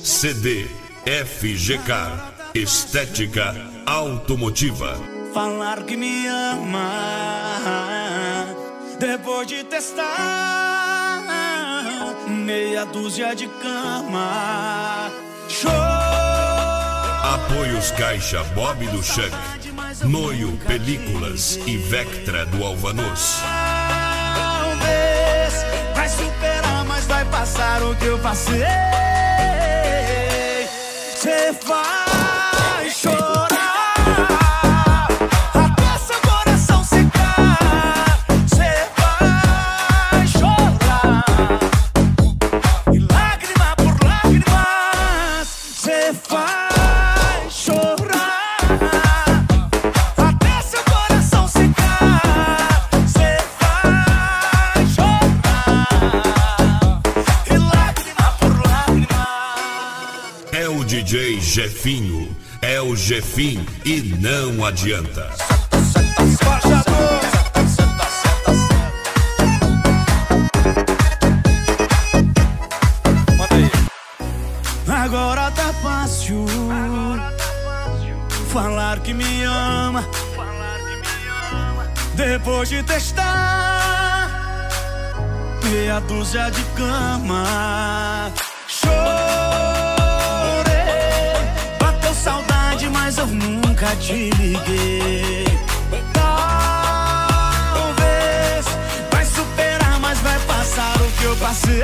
CD FGK Estética Automotiva. Falar que me ama depois de testar meia dúzia de cama. Show! Apoios Caixa Bob do Chuck, Noio Películas e Vectra do Alvanoz. Talvez vai superar, mas vai passar o que eu passei. Cê vai chorar até seu coração secar. Cê vai chorar e lágrima por lágrimas. Cê vai chorar até seu coração secar. Cê vai chorar e lágrima por lágrima. É o DJ Jefinho, é o Jefim e não adianta. Agora tá fácil falar que me ama depois de testar meia dúzia de cama. Chorei, bateu saudade, mas eu nunca te liguei. Talvez vai superar, mas vai passar o que eu passei.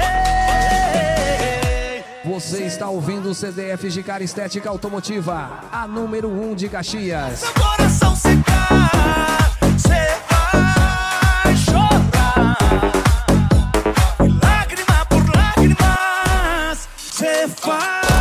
Você está ouvindo o CD FGK Estética Automotiva, a número 1 de Caxias. Seu coração secar, cê vai chorar e lágrima por lágrimas, cê vai